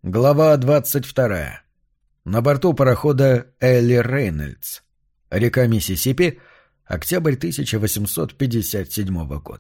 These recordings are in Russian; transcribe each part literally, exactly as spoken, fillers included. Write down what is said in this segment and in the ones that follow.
Глава двадцать вторая. На борту парохода Элли Рейнольдс. Река Миссисипи. Октябрь тысяча восемьсот пятьдесят седьмого года.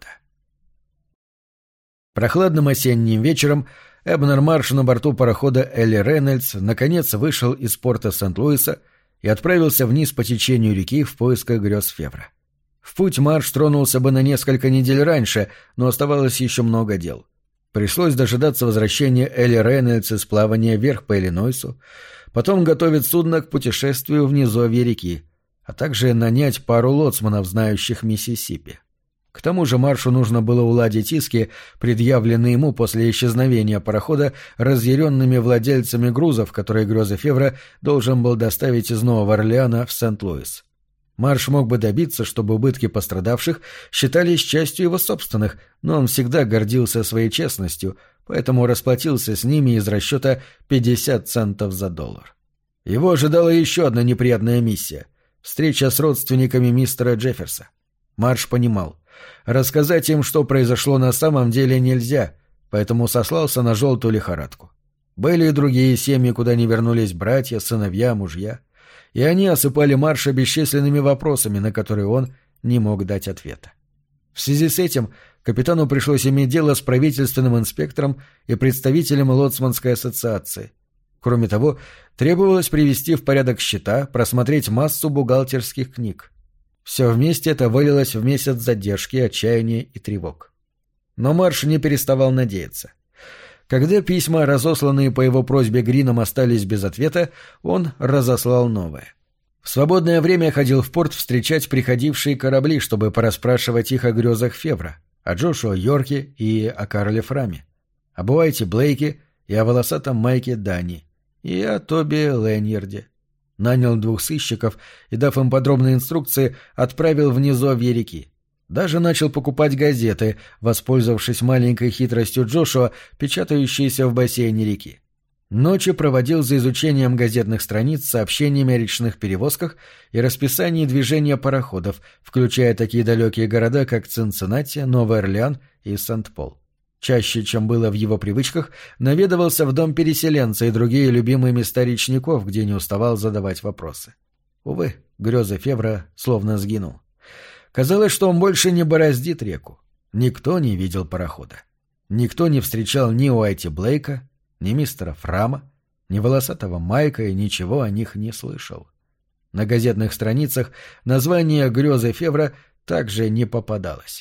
Прохладным осенним вечером Эбнер Марш на борту парохода Элли Рейнольдс наконец вышел из порта Сент-Луиса и отправился вниз по течению реки в поисках грез Февра. В путь Марш тронулся бы на несколько недель раньше, но оставалось еще много дел. Пришлось дожидаться возвращения Элли Рейнольдс из плавания вверх по Иллинойсу, потом готовить судно к путешествию в низовье реки, а также нанять пару лоцманов, знающих Миссисипи. К тому же Маршу нужно было уладить иски, предъявленные ему после исчезновения парохода разъяренными владельцами грузов, которые Грёза Февра должен был доставить из Нового Орлеана в Сент-Луис. Марш мог бы добиться, чтобы убытки пострадавших считались частью его собственных, но он всегда гордился своей честностью, поэтому расплатился с ними из расчета пятьдесят центов за доллар. Его ожидала еще одна неприятная миссия — встреча с родственниками мистера Джефферса. Марш понимал, рассказать им, что произошло на самом деле, нельзя, поэтому сослался на желтую лихорадку. Были и другие семьи, куда не вернулись братья, сыновья, мужья, и они осыпали Марша бесчисленными вопросами, на которые он не мог дать ответа. В связи с этим капитану пришлось иметь дело с правительственным инспектором и представителем лоцманской ассоциации. Кроме того, требовалось привести в порядок счета, просмотреть массу бухгалтерских книг. Все вместе это вылилось в месяц задержки, отчаяния и тревог. Но Марш не переставал надеяться. Когда письма, разосланные по его просьбе Грином, остались без ответа, он разослал новое. В свободное время ходил в порт встречать приходившие корабли, чтобы порасспрашивать их о грезах Февра, о Джошуа Йорке и о Карле Фраме, об Уайте Блейке и о волосатом Майке Дани, и о Тоби Лэньерде. Нанял двух сыщиков и, дав им подробные инструкции, отправил в низовье реки. Даже начал покупать газеты, воспользовавшись маленькой хитростью Джошуа, печатающейся в бассейне реки. Ночи проводил за изучением газетных страниц с сообщениями о речных перевозках и расписании движения пароходов, включая такие далекие города, как Цинциннати, Новый Орлеан и Сент-Пол. Чаще, чем было в его привычках, наведывался в дом переселенца и другие любимые места речников, где не уставал задавать вопросы. Увы, Грёза Февра словно сгинул. Казалось, что он больше не бороздит реку. Никто не видел парохода. Никто не встречал ни Уайти Блейка, ни мистера Фрама, ни волосатого Майка и ничего о них не слышал. На газетных страницах название «Грёзы Февра» также не попадалось.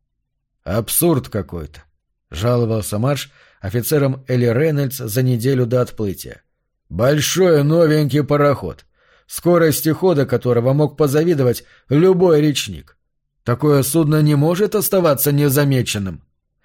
«Абсурд какой-то», — жаловался Марш офицерам Элли Рейнольдс за неделю до отплытия. «Большой новенький пароход, скорости хода которого мог позавидовать любой речник. Такое судно не может оставаться незамеченным».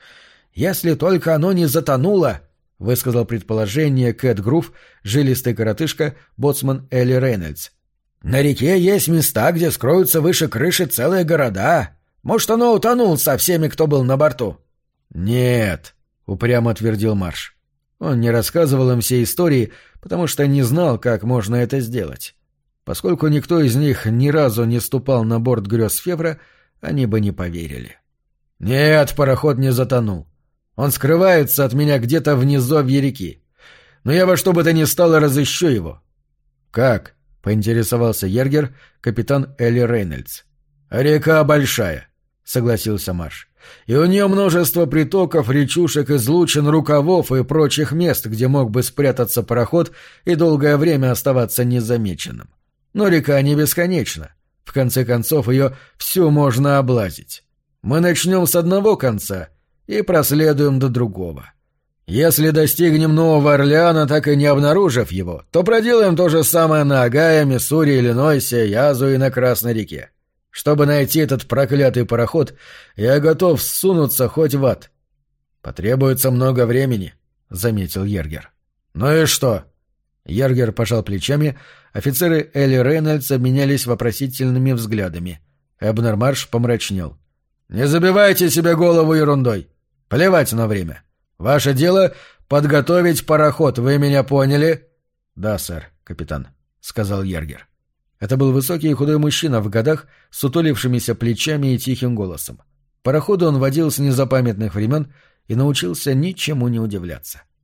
«Если только оно не затонуло», — высказал предположение Кэт Грув, жилистый коротышка, боцман Элли Рейнольдс. «На реке есть места, где скроются выше крыши целые города. Может, оно утонуло со всеми, кто был на борту?» «Нет», — упрямо твердил Марш. Он не рассказывал им все истории, потому что не знал, как можно это сделать. Поскольку никто из них ни разу не ступал на борт грез Февра, они бы не поверили. «Нет, пароход не затонул. Он скрывается от меня где-то в низовье реки. Но я во что бы то ни стало разыщу его». «Как?» — поинтересовался Йергер, капитан Элли Рейнольдс. «Река большая», — согласился Марш. «И у нее множество притоков, речушек, излучин, рукавов и прочих мест, где мог бы спрятаться пароход и долгое время оставаться незамеченным. Но река не бесконечна. В конце концов, ее всю можно облазить. Мы начнем с одного конца и проследуем до другого. Если достигнем Нового Орлеана, так и не обнаружив его, то проделаем то же самое на Огайо, Миссури, Иллинойсе, Язу и на Красной реке. Чтобы найти этот проклятый пароход, я готов ссунуться хоть в ад». «Потребуется много времени», — заметил Йергер. «Ну и что?» Йергер пожал плечами, офицеры Элли Рейнольдс обменялись вопросительными взглядами. Эбнер Марш помрачнел. «Не забивайте себе голову ерундой. Плевать на время. Ваше дело — подготовить пароход, вы меня поняли?» «Да, сэр, капитан», — сказал Йергер. Это был высокий и худой мужчина в годах, с сутулившимися плечами и тихим голосом. Пароходы он водил с незапамятных времен и научился ничему не удивляться.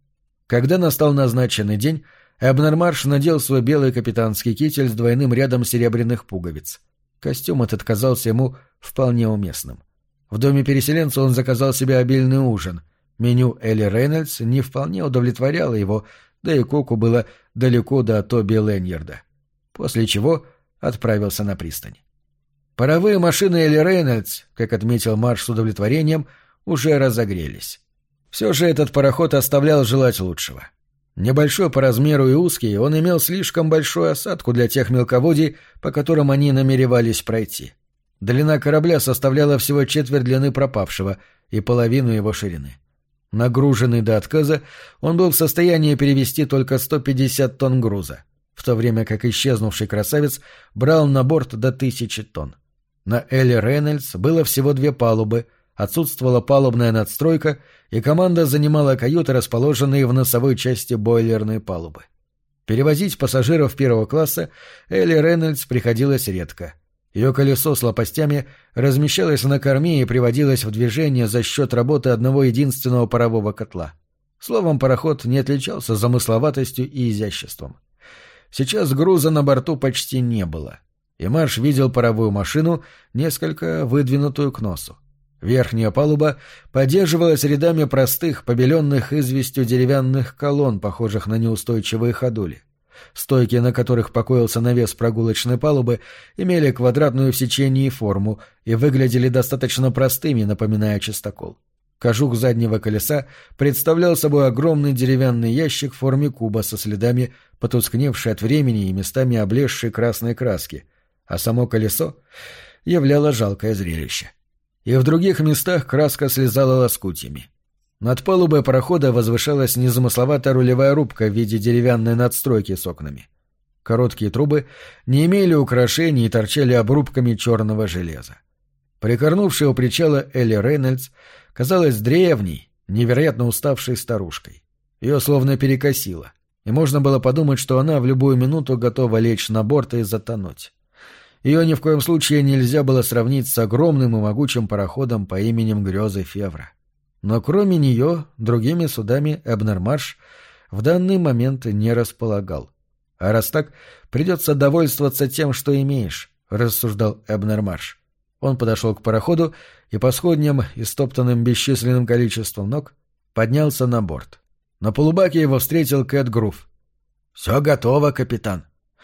Когда настал назначенный день, Эбнер Марш надел свой белый капитанский китель с двойным рядом серебряных пуговиц. Костюм этот казался ему вполне уместным. В доме переселенца он заказал себе обильный ужин. Меню Элли Рейнольдс не вполне удовлетворяло его, да и Коку было далеко до Тоби Лэньярда. После чего отправился на пристань. Паровые машины Элли Рейнольдс, как отметил Марш с удовлетворением, уже разогрелись. Все же этот пароход оставлял желать лучшего. Небольшой по размеру и узкий, он имел слишком большую осадку для тех мелководий, по которым они намеревались пройти. Длина корабля составляла всего четверть длины пропавшего и половину его ширины. Нагруженный до отказа, он был в состоянии перевезти только сто пятьдесят тонн груза, в то время как исчезнувший красавец брал на борт до тысячи тонн. На Элли Рейнольдс было всего две палубы, отсутствовала палубная надстройка, и команда занимала каюты, расположенные в носовой части бойлерной палубы. Перевозить пассажиров первого класса Элли Рейнольдс приходилось редко. Ее колесо с лопастями размещалось на корме и приводилось в движение за счет работы одного единственного парового котла. Словом, пароход не отличался замысловатостью и изяществом. Сейчас груза на борту почти не было, и Марш видел паровую машину, несколько выдвинутую к носу. Верхняя палуба поддерживалась рядами простых, побеленных известью деревянных колонн, похожих на неустойчивые ходули. Стойки, на которых покоился навес прогулочной палубы, имели квадратную в сечении форму и выглядели достаточно простыми, напоминая частокол. Кожух заднего колеса представлял собой огромный деревянный ящик в форме куба со следами потускневшей от времени и местами облезшей красной краски, а само колесо являло жалкое зрелище. И в других местах краска слезала лоскутьями. Над палубой парохода возвышалась незамысловатая рулевая рубка в виде деревянной надстройки с окнами. Короткие трубы не имели украшений и торчали обрубками черного железа. Прикорнувшая у причала Элли Рейнольдс казалась древней, невероятно уставшей старушкой. Ее словно перекосило, и можно было подумать, что она в любую минуту готова лечь на борт и затонуть. Ее ни в коем случае нельзя было сравнить с огромным и могучим пароходом по именем Грёзы Февра. Но кроме нее другими судами Эбнер Марш в данный момент не располагал. А раз так, придется довольствоваться тем, что имеешь, — рассуждал Эбнер Марш. Он подошел к пароходу и по сходням, истоптанным бесчисленным количеством ног, поднялся на борт. На полубаке его встретил Кэт Грув. — Все готово, капитан.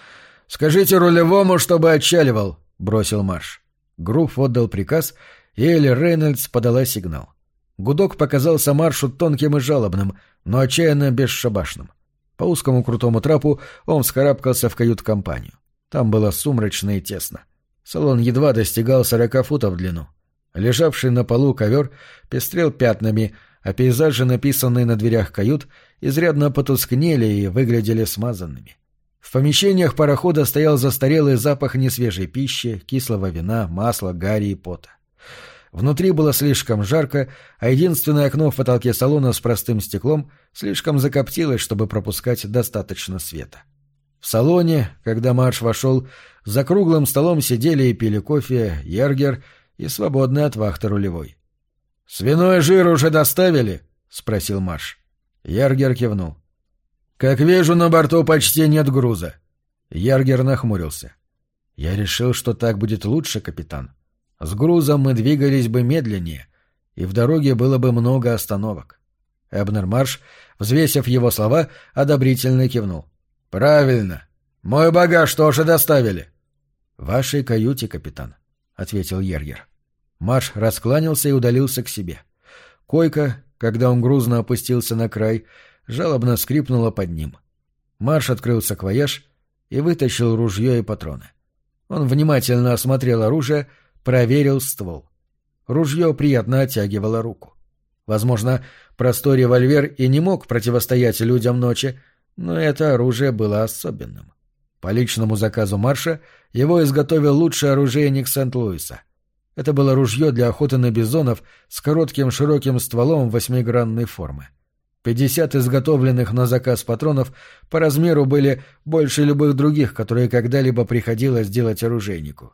— Скажите рулевому, чтобы отчаливал, — бросил Марш. Грув отдал приказ, и Элли Рейнольдс подала сигнал. Гудок показался Маршу тонким и жалобным, но отчаянно бесшабашным. По узкому крутому трапу он вскарабкался в кают-компанию. Там было сумрачно и тесно. Салон едва достигал сорока футов в длину. Лежавший на полу ковер пестрел пятнами, а пейзажи, написанные на дверях кают, изрядно потускнели и выглядели смазанными. В помещениях парохода стоял застарелый запах несвежей пищи, кислого вина, масла, гари и пота. Внутри было слишком жарко, а единственное окно в потолке салона с простым стеклом слишком закоптилось, чтобы пропускать достаточно света. В салоне, когда Марш вошел, за круглым столом сидели и пили кофе Йергер и свободный от вахты рулевой. — Свиной жир уже доставили? — спросил Марш. Йергер кивнул. — Как вижу, на борту почти нет груза. Йергер нахмурился. — Я решил, что так будет лучше, капитан. С грузом мы двигались бы медленнее, и в дороге было бы много остановок. Эбнер Марш, взвесив его слова, одобрительно кивнул. — Правильно. Мой багаж тоже доставили. — В вашей каюте, капитан, — ответил Йергер. Марш раскланялся и удалился к себе. Койка, когда он грузно опустился на край, жалобно скрипнула под ним. Марш открыл саквояж и вытащил ружье и патроны. Он внимательно осмотрел оружие, проверил ствол. Ружье приятно оттягивало руку. Возможно, простой револьвер и не мог противостоять людям ночи, но это оружие было особенным. По личному заказу Марша его изготовил лучший оружейник Сент-Луиса. Это было ружье для охоты на бизонов с коротким широким стволом восьмигранной формы. Пятьдесят изготовленных на заказ патронов по размеру были больше любых других, которые когда-либо приходилось делать оружейнику.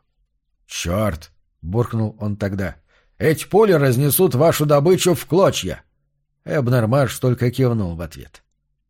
«Черт!» — буркнул он тогда. «Эти пули разнесут вашу добычу в клочья!» Эбнер Марш только кивнул в ответ.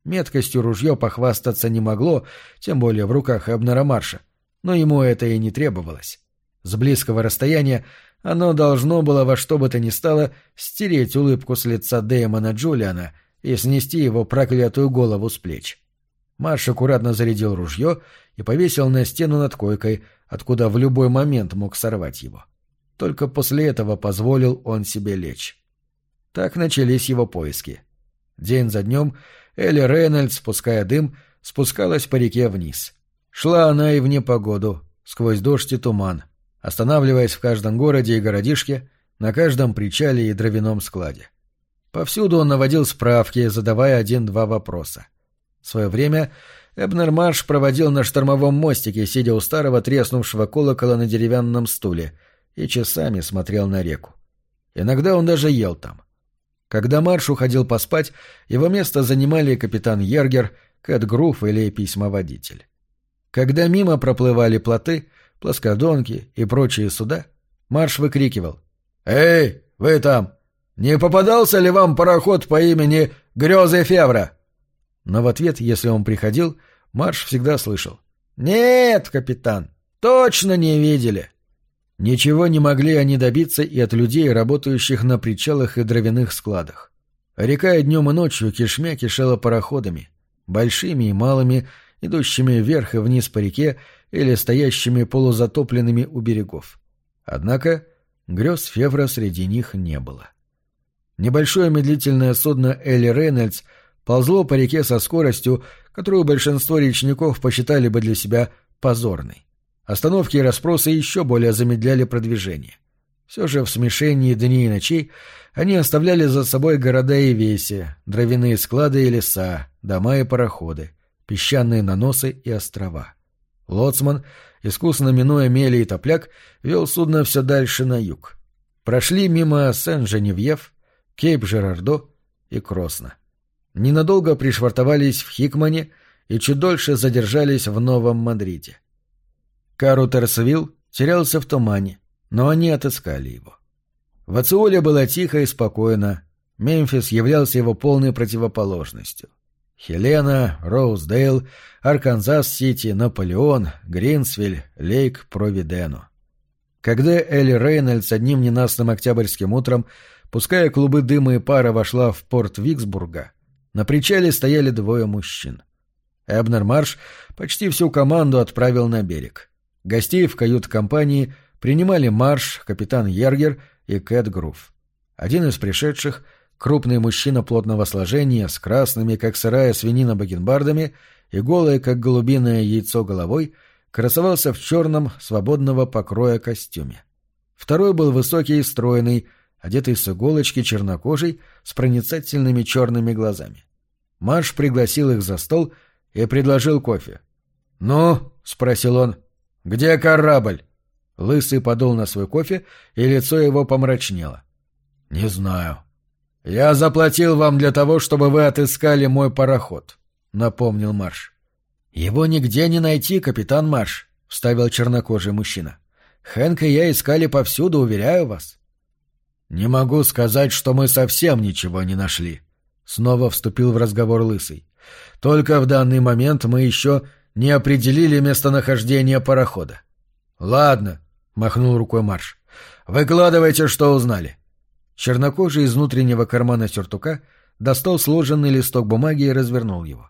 Меткостью ружье похвастаться не могло, тем более в руках Эбнера Марша, но ему это и не требовалось. С близкого расстояния оно должно было во что бы то ни стало стереть улыбку с лица Дэймона Джулиана и снести его проклятую голову с плеч. Марш аккуратно зарядил ружье и повесил на стену над койкой, откуда в любой момент мог сорвать его. Только после этого позволил он себе лечь. Так начались его поиски. День за днем Элли Рейнольдс, спуская дым, спускалась по реке вниз. Шла она и в непогоду, сквозь дождь и туман, останавливаясь в каждом городе и городишке, на каждом причале и дровяном складе. Повсюду он наводил справки, задавая один-два вопроса. В свое время Эбнер Марш проводил на штормовом мостике, сидя у старого треснувшего колокола на деревянном стуле, и часами смотрел на реку. Иногда он даже ел там. Когда Марш уходил поспать, его место занимали капитан Йергер, Кэт Груф или письмоводитель. Когда мимо проплывали плоты, плоскодонки и прочие суда, Марш выкрикивал: «Эй, вы там! Не попадался ли вам пароход по имени Грёзы Февра?» Но в ответ, если он приходил, Марш всегда слышал: «Нет, капитан, точно не видели». Ничего не могли они добиться и от людей, работающих на причалах и дровяных складах. Река и днем и ночью кишмя кишела пароходами, большими и малыми, идущими вверх и вниз по реке или стоящими полузатопленными у берегов. Однако грёз Февра среди них не было. Небольшое медлительное судно Элли Рейнольдс ползло по реке со скоростью, которую большинство речников посчитали бы для себя позорной. Остановки и расспросы еще более замедляли продвижение. Все же в смешении дней и ночей они оставляли за собой города и веси, дровяные склады и леса, дома и пароходы, песчаные наносы и острова. Лоцман, искусно минуя мели и топляк, вел судно все дальше на юг. Прошли мимо Сен-Женевьев, Кейп-Жерардо и Кросна. Ненадолго пришвартовались в Хикмане и чуть дольше задержались в Новом Мадриде. Карутерсвилл терялся в тумане, но они отыскали его. В Ациоле было тихо и спокойно, Мемфис являлся его полной противоположностью. Хелена, Роуздейл, Арканзас-Сити, Наполеон, Гринсвиль, Лейк, Провидено. Когда Элли Рейнольдс одним ненастным октябрьским утром, пуская клубы дыма и пара, вошла в порт Виксбурга, на причале стояли двое мужчин. Эбнер Марш почти всю команду отправил на берег. Гостей в кают-компании принимали Марш, капитан Йергер и Кэт Груф. Один из пришедших, крупный мужчина плотного сложения, с красными, как сырая свинина, бакенбардами и голой, как голубиное яйцо, головой, красовался в черном, свободного покроя костюме. Второй был высокий и стройный, одетый с иголочки, чернокожий, с проницательными черными глазами. Марш пригласил их за стол и предложил кофе. «Ну?» — спросил он. «Где корабль?» Лысый подул на свой кофе, и лицо его помрачнело. «Не знаю». «Я заплатил вам для того, чтобы вы отыскали мой пароход», — напомнил Марш. «Его нигде не найти, капитан Марш», — вставил чернокожий мужчина. «Хэнк и я искали повсюду, уверяю вас». «Не могу сказать, что мы совсем ничего не нашли», — снова вступил в разговор Лысый. «Только в данный момент мы еще не определили местонахождение парохода». «Ладно», — махнул рукой Марш. «Выкладывайте, что узнали». Чернокожий из внутреннего кармана сюртука достал сложенный листок бумаги и развернул его.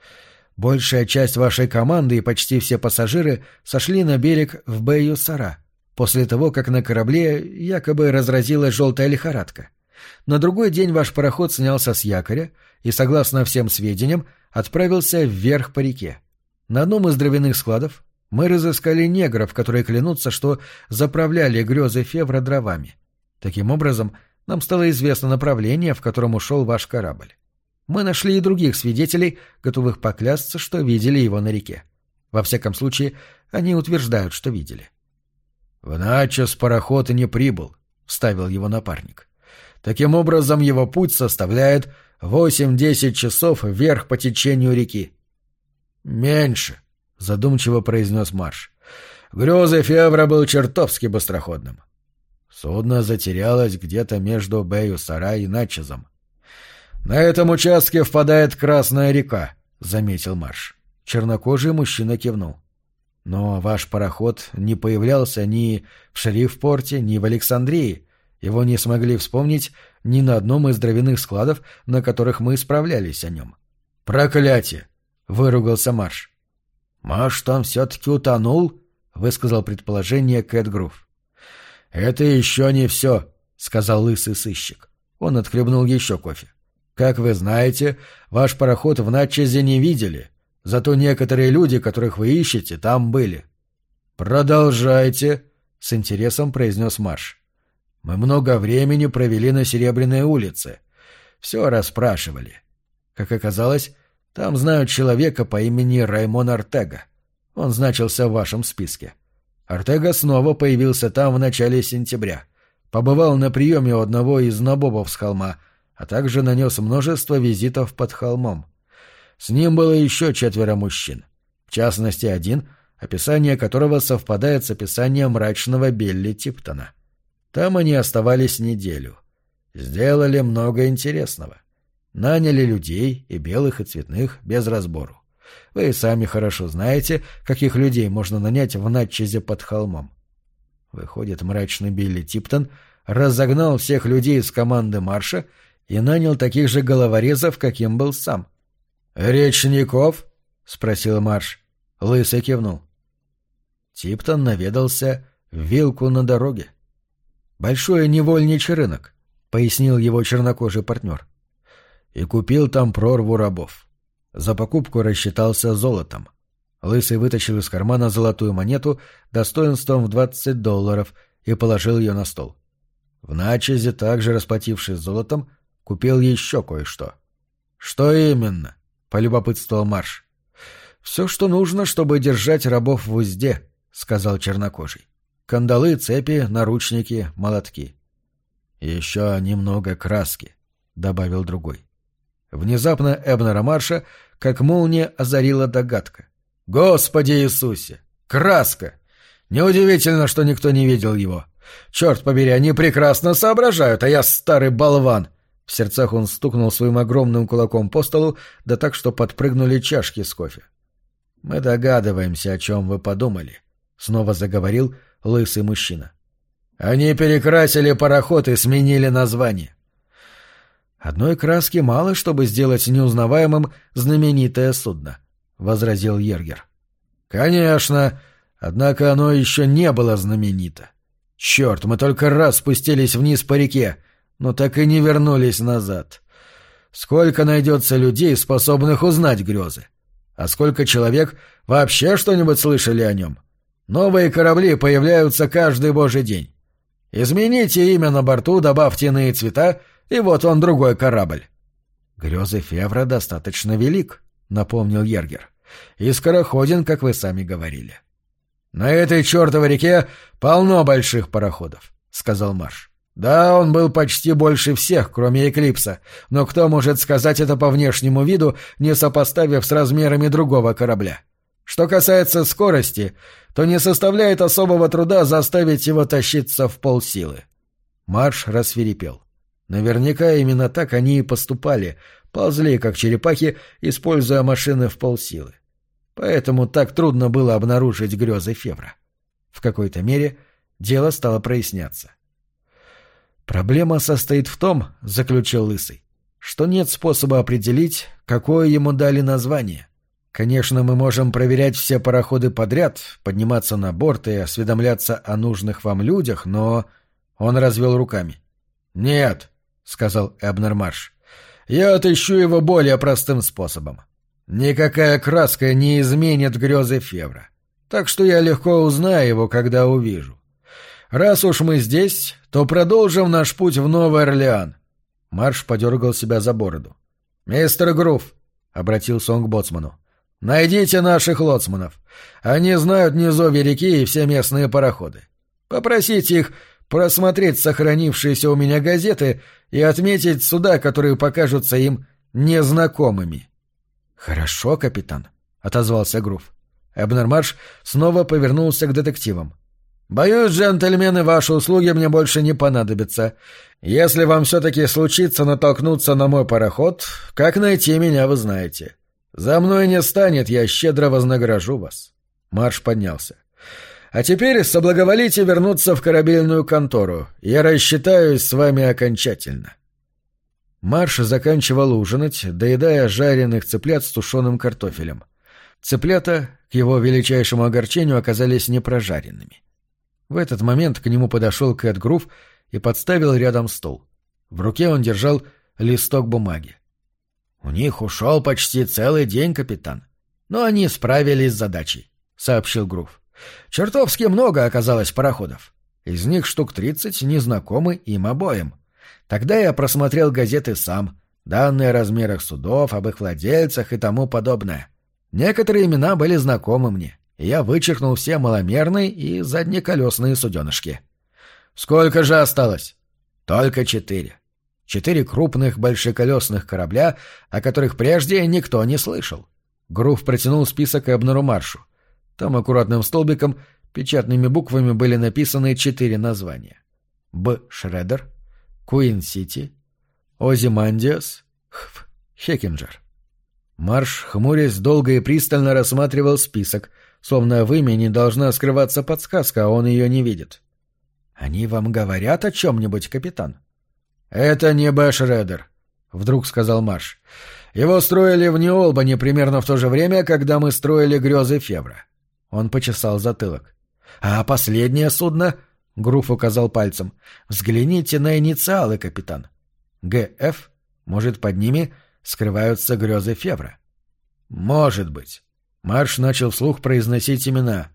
«Большая часть вашей команды и почти все пассажиры сошли на берег в Бэйю-Сара после того, как на корабле якобы разразилась желтая лихорадка. На другой день ваш пароход снялся с якоря и, согласно всем сведениям, отправился вверх по реке. На одном из дровяных складов мы разыскали негров, которые клянутся, что заправляли грёзы Февра дровами. Таким образом, нам стало известно направление, в котором ушел ваш корабль. Мы нашли и других свидетелей, готовых поклясться, что видели его на реке. Во всяком случае, они утверждают, что видели». «В Начос пароход и не прибыл», — вставил его напарник. «Таким образом, его путь составляет восемь-десять часов вверх по течению реки». «Меньше», — задумчиво произнес Марш. «Грёзы Февра был чертовски быстроходным». Судно затерялось где-то между Бэйю-Сара и Начозом. «На этом участке впадает Красная река», — заметил Марш. Чернокожий мужчина кивнул. «Но ваш пароход не появлялся ни в Шерифпорте, ни в Александрии. Его не смогли вспомнить ни на одном из дровяных складов, на которых мы справлялись о нем». «Проклятие!» — выругался Марш. «Марш там все-таки утонул?» — высказал предположение Кэт Грув. «Это еще не все», — сказал лысый сыщик. Он отхлебнул еще кофе. «Как вы знаете, ваш пароход в Натчезе не видели, зато некоторые люди, которых вы ищете, там были». «Продолжайте», — с интересом произнес Марш. «Мы много времени провели на Серебряной улице. Все расспрашивали. Как оказалось, там знают человека по имени Раймон Артега. Он значился в вашем списке. Артега снова появился там в начале сентября. Побывал на приеме у одного из набобов с холма, а также нанес множество визитов под холмом. С ним было еще четверо мужчин. В частности, один, описание которого совпадает с описанием мрачного Билли Типтона. Там они оставались неделю. Сделали много интересного. Наняли людей, и белых, и цветных, без разбору. Вы сами хорошо знаете, каких людей можно нанять в Натчезе под холмом. Выходит, мрачный Билли Типтон разогнал всех людей из команды Марша и нанял таких же головорезов, каким был сам. «Речников?» — спросил Марш. Лысый кивнул. Типтон наведался в Вилку на дороге. «Большой невольничий рынок», — пояснил его чернокожий партнер. «И купил там прорву рабов. За покупку рассчитался золотом. Лысый вытащил из кармана золотую монету достоинством в двадцать долларов и положил ее на стол. В Натчезе, также расплатившись золотом, купил еще кое-что». «Что именно?» — полюбопытствовал Марш. «Все, что нужно, чтобы держать рабов в узде», — сказал чернокожий. «Кандалы, цепи, наручники, молотки». «Еще немного краски», — добавил другой. Внезапно Эбнера Марша как молния озарила догадка. «Господи Иисусе! Краска! Неудивительно, что никто не видел его. Черт побери, они прекрасно соображают, а я старый болван!» В сердцах он стукнул своим огромным кулаком по столу, да так, что подпрыгнули чашки с кофе. «Мы догадываемся, о чем вы подумали», — снова заговорил лысый мужчина. «Они перекрасили пароход и сменили название». «Одной краски мало, чтобы сделать неузнаваемым знаменитое судно», — возразил Ергер. «Конечно, однако оно еще не было знаменито. Черт, мы только раз спустились вниз по реке, но так и не вернулись назад. Сколько найдется людей, способных узнать грезы? А сколько человек вообще что-нибудь слышали о нем? Новые корабли появляются каждый божий день. Измените имя на борту, добавьте иные цвета, и вот он другой корабль». «Грезы Февра достаточно велик», — напомнил Ергер. «И скороходен, как вы сами говорили». «На этой чертовой реке полно больших пароходов», — сказал Марш. «Да, он был почти больше всех, кроме Эклипса, но кто может сказать это по внешнему виду, не сопоставив с размерами другого корабля? Что касается скорости, то не составляет особого труда заставить его тащиться в полсилы». Марш рассвирепел. Наверняка именно так они и поступали, ползли, как черепахи, используя машины в полсилы. Поэтому так трудно было обнаружить грезы Февра. В какой-то мере дело стало проясняться. «Проблема состоит в том, — заключил Лысый, — что нет способа определить, какое ему дали название. Конечно, мы можем проверять все пароходы подряд, подниматься на борт и осведомляться о нужных вам людях, но...» Он развел руками. «Нет», — сказал Эбнер Марш, — «я отыщу его более простым способом. Никакая краска не изменит грезы Февра, так что я легко узнаю его, когда увижу. Раз уж мы здесь, то продолжим наш путь в Новый Орлеан». Марш подергал себя за бороду. «Мистер Грув», — обратился он к боцману, — «найдите наших лоцманов. Они знают низовья реки и все местные пароходы. Попросите их просмотреть сохранившиеся у меня газеты и отметить суда, которые покажутся им незнакомыми». «Хорошо, капитан», — отозвался Грув. Эбнер Марш снова повернулся к детективам. Боюсь, джентльмены, ваши услуги мне больше не понадобятся. Если вам все-таки случится натолкнуться на мой пароход, как найти меня, вы знаете. За мной не станет, я щедро вознагражу вас». Марш поднялся. «А теперь соблаговолите вернуться в корабельную контору. Я рассчитаюсь с вами окончательно». Марш заканчивал ужинать, доедая жареных цыплят с тушеным картофелем. Цыплята, к его величайшему огорчению, оказались непрожаренными. В этот момент к нему подошел Кэт Грув и подставил рядом стол. В руке он держал листок бумаги. «У них ушел почти целый день, капитан. Но они справились с задачей», — сообщил Грув. «Чертовски много оказалось пароходов. Из них штук тридцать незнакомы им обоим. Тогда я просмотрел газеты сам, данные о размерах судов, об их владельцах и тому подобное. Некоторые имена были знакомы мне, и я вычеркнул все маломерные и заднеколесные суденышки. Сколько же осталось? Только четыре. Четыре крупных большеколесных корабля, о которых прежде никто не слышал. Грув протянул список Эбнеру Маршу. Там аккуратным столбиком печатными буквами были написаны четыре названия. Б. Шредер, Куин-Сити, Озимандиас, Хв. Хекинджер. Марш, хмурясь, долго и пристально рассматривал список, словно в имени должна скрываться подсказка, а он ее не видит. «Они вам говорят о чем-нибудь, капитан?» «Это не Б. Шредер», — вдруг сказал Марш. «Его строили в Нью-Олбани примерно в то же время, когда мы строили грезы Февра». Он почесал затылок. «А последнее судно?» — Грув указал пальцем. «Взгляните на инициалы, капитан. Г Ф, может, под ними скрываются грезы Февра?» «Может быть». Марш начал вслух произносить имена.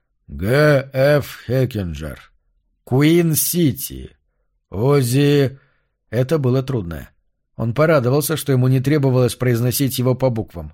Г Ф Хекинджер, Куин-Сити, Ози... Это было трудно. Он порадовался, что ему не требовалось произносить его по буквам.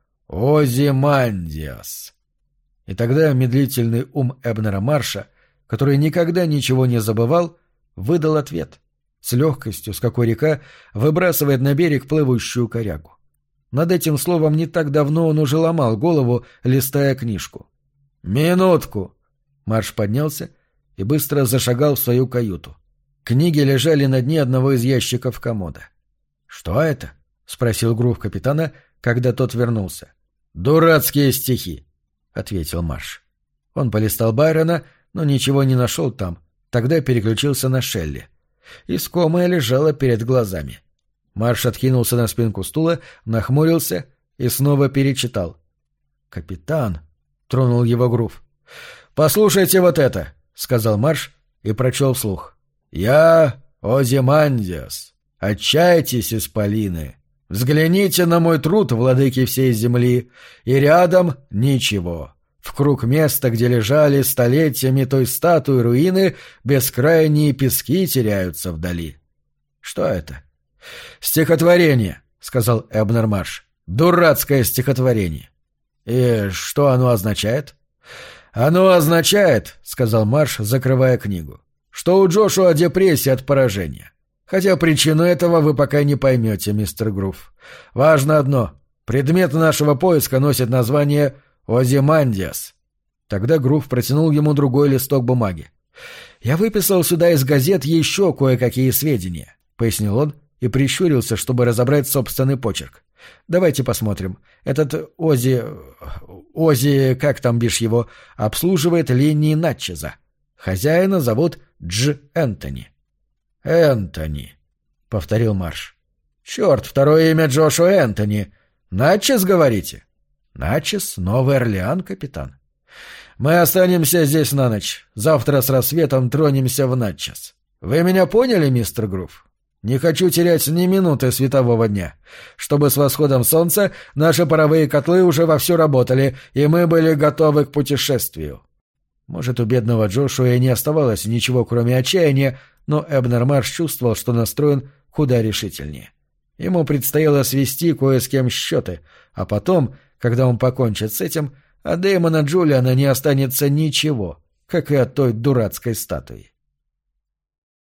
Озимандиас. И тогда медлительный ум Эбнера Марша, который никогда ничего не забывал, выдал ответ. С легкостью, с какой река выбрасывает на берег плывущую корягу. Над этим словом не так давно он уже ломал голову, листая книжку. «Минутку!» Марш поднялся и быстро зашагал в свою каюту. Книги лежали на дне одного из ящиков комода. «Что это?» — спросил Грув капитана, когда тот вернулся. «Дурацкие стихи», — ответил Марш. Он полистал Байрона, но ничего не нашел там, тогда переключился на Шелли. Искомое лежало перед глазами. Марш откинулся на спинку стула, нахмурился и снова перечитал. «Капитан», — тронул его Грув. «Послушайте вот это», — сказал Марш и прочел вслух. «Я Озимандиас. Отчайтесь, исполины. Взгляните на мой труд, владыки всей земли, и рядом ничего. В круг места, где лежали столетиями той статуи руины, бескрайние пески теряются вдали». «Что это?» «Стихотворение», — сказал Эбнер Марш. «Дурацкое стихотворение». «И что оно означает?» «Оно означает», — сказал Марш, закрывая книгу, что у Джошуа депрессия от поражения. Хотя причину этого вы пока не поймете, мистер Грув. Важно одно. Предмет нашего поиска носит название Озимандиас. Тогда Грув протянул ему другой листок бумаги. «Я выписал сюда из газет еще кое-какие сведения», — пояснил он и прищурился, чтобы разобрать собственный почерк. «Давайте посмотрим. Этот Ози... Ози, как там бишь его, обслуживает линии Натчеза. Хозяина зовут Дж. Энтони». «Энтони», — повторил Марш. «Черт, второе имя Джошуа Энтони. Натчез, говорите?» «Натчез, Новый Орлеан, капитан». «Мы останемся здесь на ночь. Завтра с рассветом тронемся в Натчез. Вы меня поняли, мистер Грув? Не хочу терять ни минуты светового дня. Чтобы с восходом солнца наши паровые котлы уже вовсю работали, и мы были готовы к путешествию». Может, у бедного Джошуа и не оставалось ничего, кроме отчаяния, но Эбнер Марш чувствовал, что настроен куда решительнее. Ему предстояло свести кое с кем счеты, а потом, когда он покончит с этим, от Дэймона Джулиана не останется ничего, как и от той дурацкой статуи.